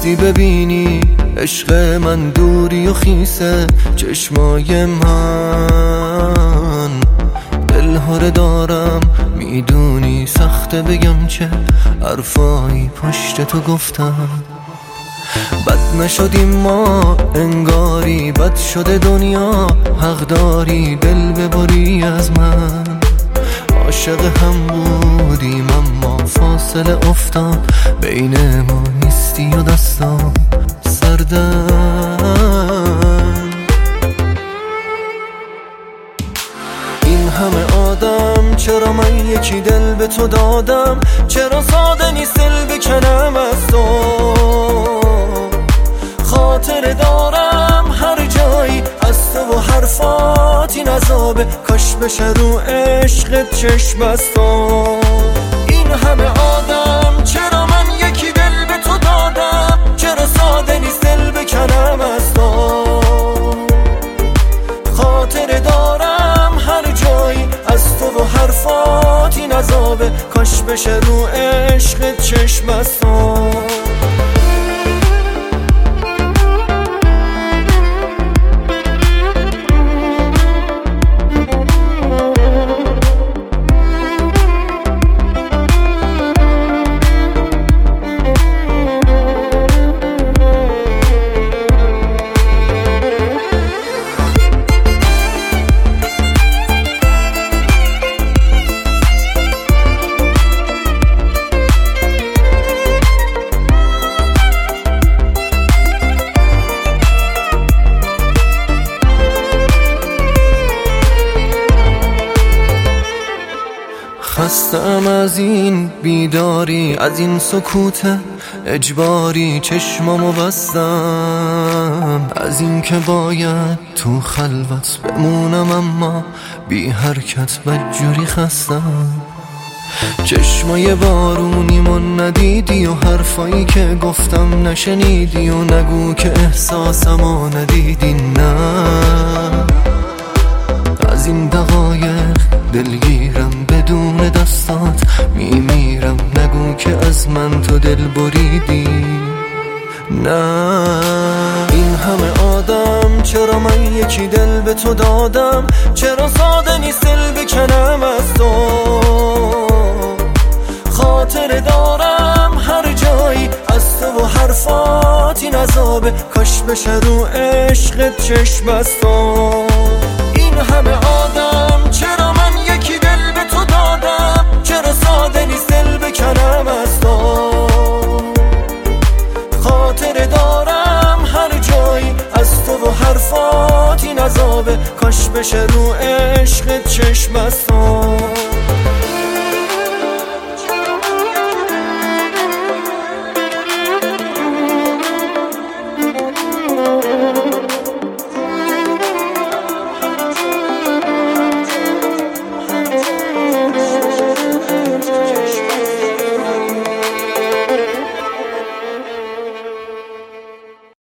نیستی ببینی عشق من دوری و خیسه چشمای من دلهره دارم میدونی سخته بگم چه حرفایی پشت تو گفتم بد نشدیم ما انگاری بد شده دنیا حق داری دل ببری از من عاشق هم بودیم اما فاصله افتاد بین ما نیستی و دستام سردن این همه آدم چرا من یکی دل به تو دادم چرا ساده نیست دل بکنم از تو خاطر دارم هر جایی از تو و حرفات این عذابه کاش بشه رو عشقت چشم از تو این همه آدم چرا من یکی دل به تو دادم چرا ساده نیست دل بکنم از تو خاطر دارم هر جایی از تو و حرفات این عذابه کاش بشه رو عشقت چشم از تو خستم از این بیداری از این سکوت اجباری چشمامو بستم از این که باید تو خلوت بمونم اما بی حرکت بدجوری خستم چشمای بارونیمو ندیدی و حرفایی که گفتم نشنیدی و نگو که احساسمو ندیدی نه از این دقایق دلگیرم بدون دستات میمیرم نگو که از من تو دل بریدی نه این همه آدم چرا من یکی دل به تو دادم چرا ساده نیست دل بکنم از تو خاطر دارم هر جایی از تو و حرفات این عذابه کاش بشه رو عشقت چشم از تو این همه آدم چرا من یکی دل به تو دادم چرا ساده نیست دل بکنم از تو خاطر دارم هر جایی از تو و حرفات این عذابه کاش بشه رو عشقت چشم از تو